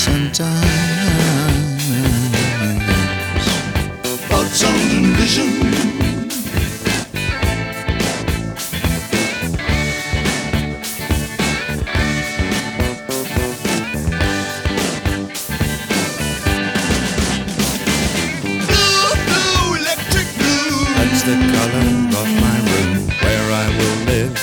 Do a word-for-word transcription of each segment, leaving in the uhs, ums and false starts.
sometimes about sound and vision. Blue, blue, electric blue. That's the color of my room where I will live.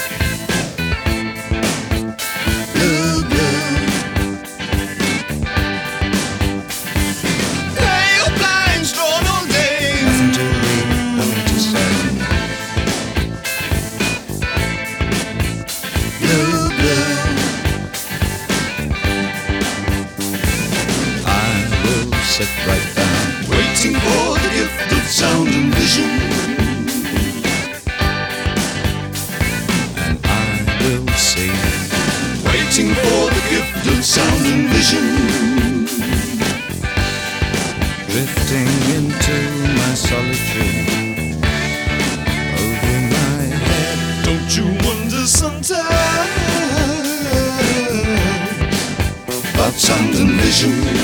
Sit right down, waiting for the gift of sound and vision. And I will sing, waiting for the gift of sound and vision. Drifting into my solitude, over my head. Don't you wonder sometimes about sound and vision?